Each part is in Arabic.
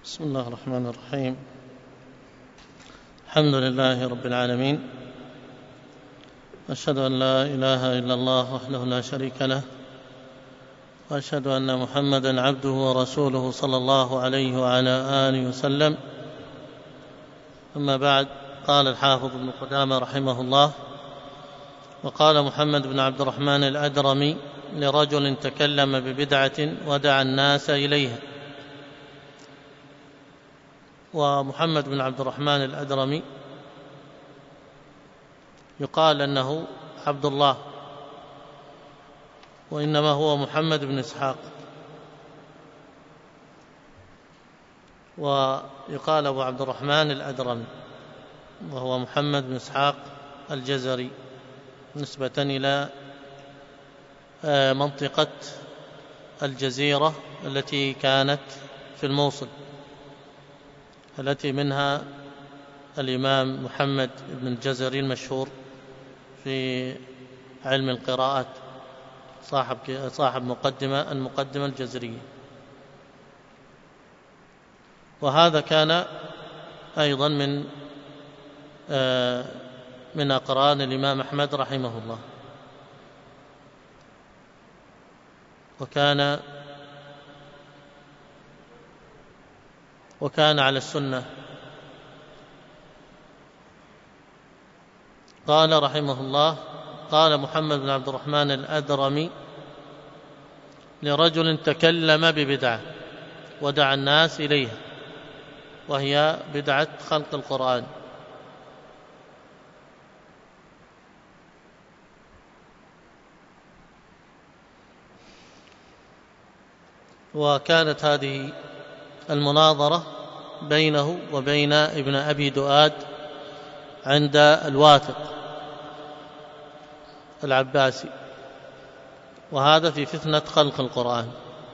بسم الله الرحمن الرحيم. الحمد لله رب العالمين، أشهد أن لا إله إلا الله وحده لا شريك له، وأشهد أن محمدا عبده ورسوله صلى الله عليه وعلى آله وسلم. أما بعد، قال الحافظ ابن قدامة رحمه الله: وقال محمد بن عبد الرحمن الأدرمي لرجل تكلم ببدعة ودعا الناس إليها. ومحمد بن عبد الرحمن الأدرمي يقال أنه عبد الله، وإنما هو محمد بن إسحاق، ويقال أبو عبد الرحمن الأدرمي، وهو محمد بن إسحاق الجزري، نسبة إلى منطقة الجزيرة التي كانت في الموصل، التي منها الإمام محمد بن الجزري المشهور في علم القراءات، صاحب المقدمة الجزرية. وهذا كان أيضا من أقران الإمام أحمد رحمه الله، وكان على السنة. قال رحمه الله: قال محمد بن عبد الرحمن الأدرمي لرجل تكلم ببدعة ودعا الناس إليها، وهي بدعة خلق القرآن. وكانت هذه المناظرة بينه وبين ابن أبي دؤاد عند الواثق العباسي، وهذا في فتنة خلق القرآن.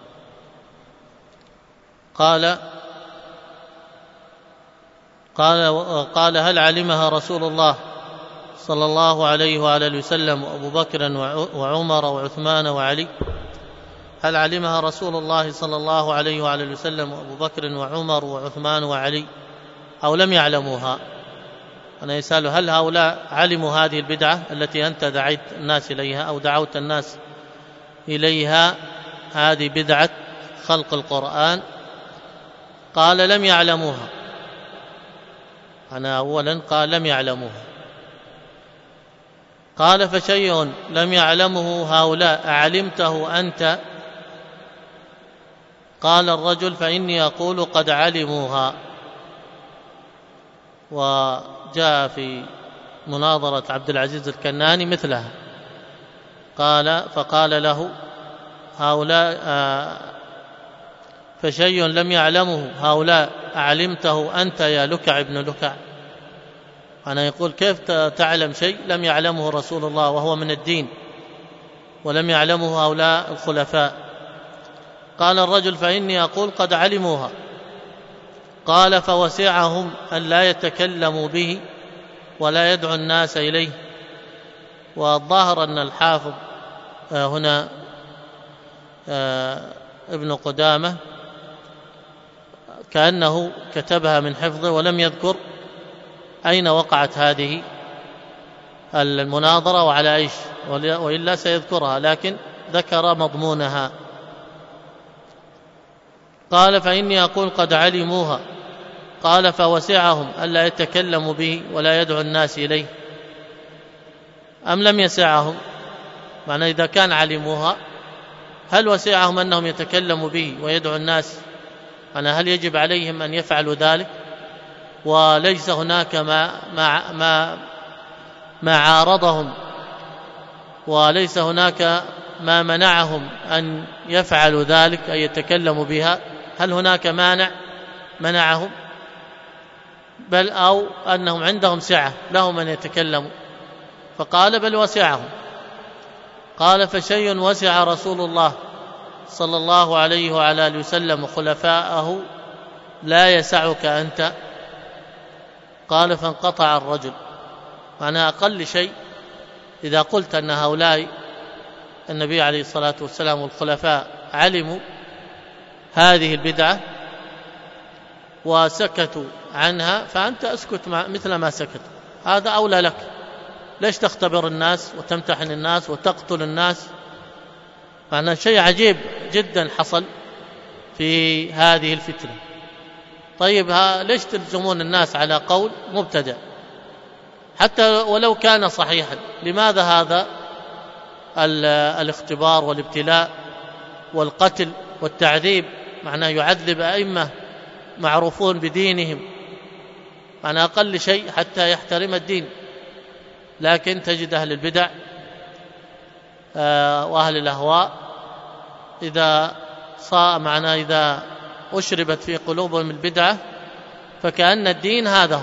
قال: هل علمها رسول الله صلى الله عليه وآله وسلم وأبو بكر وعمر وعثمان وعلي؟ هل علمها رسول الله صلى الله عليه وآله وسلم وأبو بكر وعمر وعثمان وعلي أو لم يعلموها؟ أنا يسأل: هل هؤلاء علموا هذه البدعة التي أنت دعيت الناس إليها أو دعوت الناس إليها، هذه بدعة خلق القرآن؟ قال: لم يعلموها. أنا أولا قال: لم يعلموها. قال: فشيء لم يعلمه هؤلاء أعلمته أنت؟ قال الرجل: فإني أقول قد علموها. وجاء في مناظرة عبد العزيز الكناني مثلها، فقال له: هؤلاء فشيء لم يعلمه هؤلاء أعلمته أنت يا لكع ابن لكع؟ أنا يقول: كيف تعلم شيء لم يعلمه رسول الله وهو من الدين ولم يعلمه هؤلاء الخلفاء؟ قال الرجل: فإني أقول قد علموها. قال: فوسعهم أن لا يتكلموا به ولا يدعو الناس إليه. والظاهر أن الحافظ هنا ابن قدامة كأنه كتبها من حفظه ولم يذكر أين وقعت هذه المناظرة وعلى إيش، وإلا سيذكرها، لكن ذكر مضمونها. قال: فإني أقول قد علموها. قال: فوسعهم ألا يتكلموا به ولا يدعو الناس إليه أم لم يسعهم؟ معنى إذا كان علموها، هل وسعهم أنهم يتكلموا به ويدعو الناس؟ هل يجب عليهم أن يفعلوا ذلك؟ وليس هناك ما عارضهم، وليس هناك ما منعهم أن يفعلوا ذلك، أن يتكلموا بها؟ هل هناك مانع منعهم؟ بل أو أنهم عندهم سعة لهم أن يتكلموا. فقال: بل وسعهم. قال: فشيء وسع رسول الله صلى الله عليه وعلى آله وسلم وخلفاءه لا يسعك أنت؟ قال: فانقطع الرجل. معنى أقل شيء إذا قلت أن هؤلاء النبي عليه الصلاة والسلام والخلفاء علموا هذه البدعة وسكتوا عنها فأنت اسكت مثل ما سكت، هذا أولى لك. ليش تختبر الناس وتمتحن الناس وتقتل الناس؟ معنى شيء عجيب جدا حصل في هذه الفتنة. طيب ليش تلزمون الناس على قول مبتدع حتى ولو كان صحيحا؟ لماذا هذا الاختبار والابتلاء والقتل والتعذيب؟ معناه يعذب أئمة معروفون بدينهم، معنى أقل شيء حتى يحترم الدين. لكن تجد أهل البدع وأهل الأهواء إذا أشربت في قلوبهم البدعة فكأن الدين هذا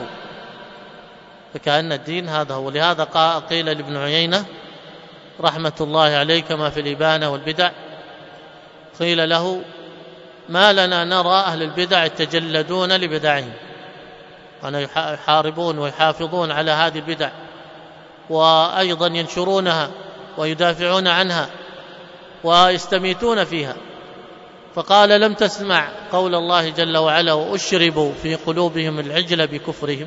هو. ولهذا قيل لابن عيينة رحمة الله عليه كما في الإبانة والبدع، قيل له: ما لنا نرى أهل البدع يتجلدون لبدعهم، أنا يحاربون ويحافظون على هذه البدع وأيضا ينشرونها ويدافعون عنها ويستميتون فيها. فقال: لم تسمع قول الله جل وعلا: وأشربوا في قلوبهم العجل بكفرهم؟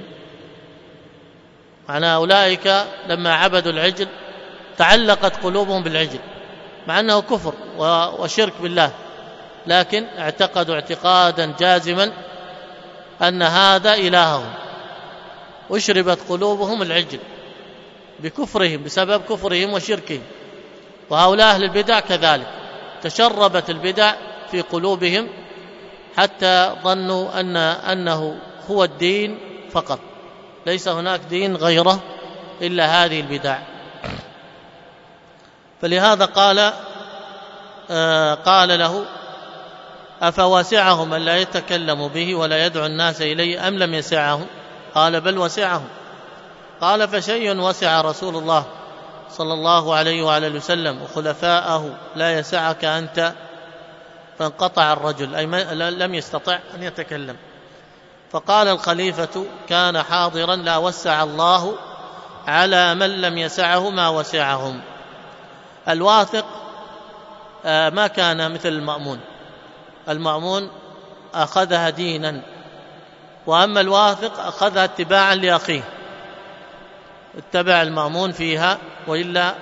معنى أولئك لما عبدوا العجل تعلقت قلوبهم بالعجل، مع أنه كفر وشرك بالله، لكن اعتقدوا اعتقادا جازما أن هذا إلههم. أشربت قلوبهم العجل بكفرهم، بسبب كفرهم وشركهم. وهؤلاء أهل البدع كذلك، تشربت البدع في قلوبهم حتى ظنوا أنه هو الدين فقط، ليس هناك دين غيره إلا هذه البدع. فلهذا قال له: أفواسعهم أن لا يتكلموا به ولا يدعو الناس إليه أم لم يسعهم؟ قال: بل وسعهم. قال: فشيء وسع رسول الله صلى الله عليه وعلى اله وسلم وخلفاءه لا يسعك أنت؟ فانقطع الرجل، أي لم يستطع أن يتكلم. فقال الخليفة كان حاضرا: لا وسع الله على من لم يسعه ما وسعهم. الواثق ما كان مثل المأمون أخذها دينا، وأما الواثق أخذها اتباعا لأخيه، اتبع المأمون فيها، وإلا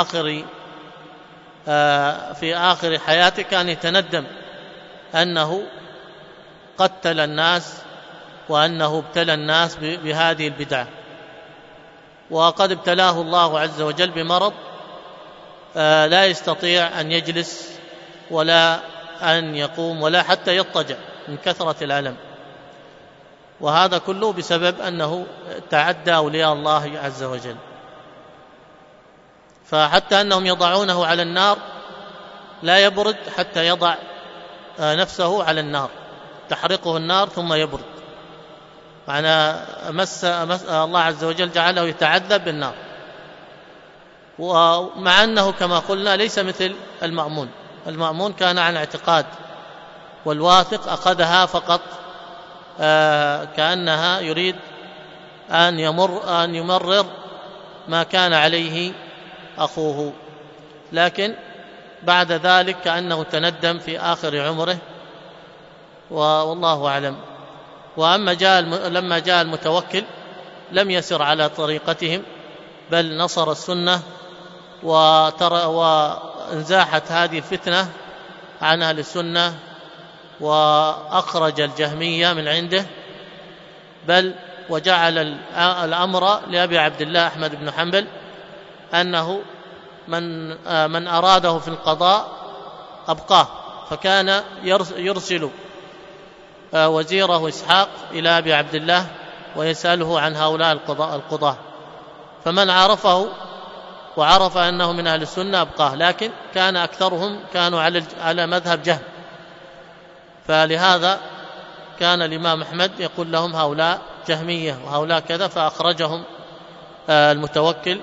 في آخر حياته كان يتندم أنه قتل الناس وأنه ابتلى الناس بهذه البدعة. وقد ابتلاه الله عز وجل بمرض لا يستطيع أن يجلس ولا أن يقوم ولا حتى يضطجع من كثرة الألم، وهذا كله بسبب أنه تعدى أولياء الله عز وجل. فحتى أنهم يضعونه على النار لا يبرد حتى يضع نفسه على النار، تحرقه النار ثم يبرد، معنى الله عز وجل جعله يتعذب بالنار. ومع أنه كما قلنا ليس مثل المأمون كان عن اعتقاد، والواثق أخذها فقط كأنها يريد أن يمرر ما كان عليه أخوه، لكن بعد ذلك كأنه تندم في آخر عمره، والله أعلم. وأما لما جاء المتوكل لم يسر على طريقتهم، بل نصر السنة وانزاحت هذه الفتنة عن أهل السنة، وأخرج الجهمية من عنده، بل وجعل الأمر لأبي عبد الله أحمد بن حنبل أنه من أراده في القضاء أبقاه، فكان يرسل وزيره إسحاق إلى أبي عبد الله ويسأله عن هؤلاء القضاة، فمن عرفه وعرف أنه من أهل السنة أبقاه، لكن كان أكثرهم كانوا على مذهب جهم، فلهذا كان الإمام أحمد يقول لهم هؤلاء جهمية وهؤلاء كذا، فأخرجهم المتوكل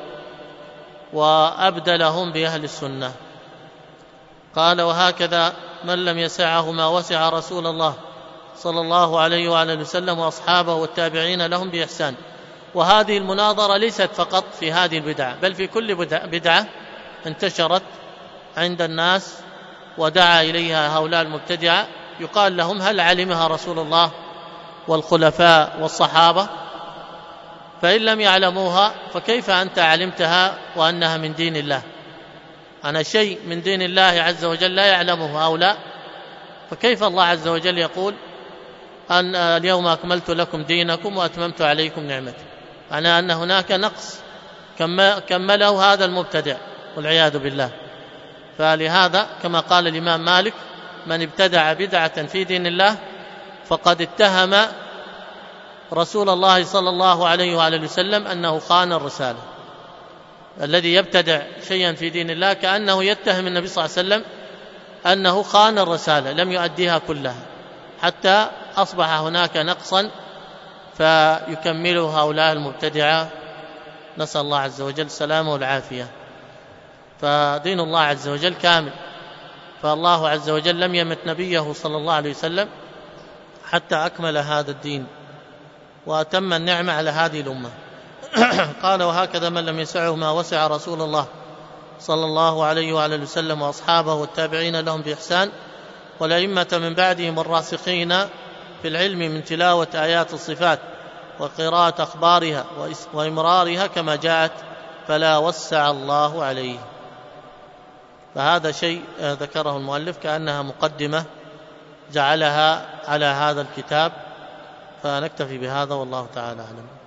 وأبدلهم بأهل السنة. قال: وهكذا من لم يسعه ما وسع رسول الله صلى الله عليه وعلى اله وسلم وأصحابه والتابعين لهم بإحسان. وهذه المناظرة ليست فقط في هذه البدعة، بل في كل بدعة انتشرت عند الناس ودعا إليها هؤلاء المبتدعة، يقال لهم: هل علمها رسول الله والخلفاء والصحابة، فإن لم يعلموها فكيف أنت علمتها وأنها من دين الله؟ أنا شيء من دين الله عز وجل لا يعلمه هؤلاء، فكيف الله عز وجل يقول أن اليوم أكملت لكم دينكم وأتممت عليكم نعمتي؟ معنى أن هناك نقص كمله هذا المبتدع والعياذ بالله. فلهذا كما قال الإمام مالك: من ابتدع بدعة في دين الله فقد اتهم رسول الله صلى الله عليه وآله وسلم أنه خان الرسالة. الذي يبتدع شيئا في دين الله كأنه يتهم النبي صلى الله عليه وسلم أنه خان الرسالة، لم يؤديها كلها، حتى أصبح هناك نقصا فيكمله هؤلاء المبتدعة، نسأل الله عز وجل السلامة والعافية. فدين الله عز وجل كامل، فالله عز وجل لم يمت نبيه صلى الله عليه وسلم حتى أكمل هذا الدين وأتم النعمة على هذه الأمة. قال: وهكذا من لم يسعه ما وسع رسول الله صلى الله عليه وآله وسلم وأصحابه والتابعين لهم بإحسان والأئمة من بعدهم الراسخين في العلم من تلاوة آيات الصفات وقراءة أخبارها وإمرارها كما جاءت، فلا وسع الله عليه. فهذا شيء ذكره المؤلف كأنها مقدمة جعلها على هذا الكتاب، فنكتفي بهذا والله تعالى أعلم.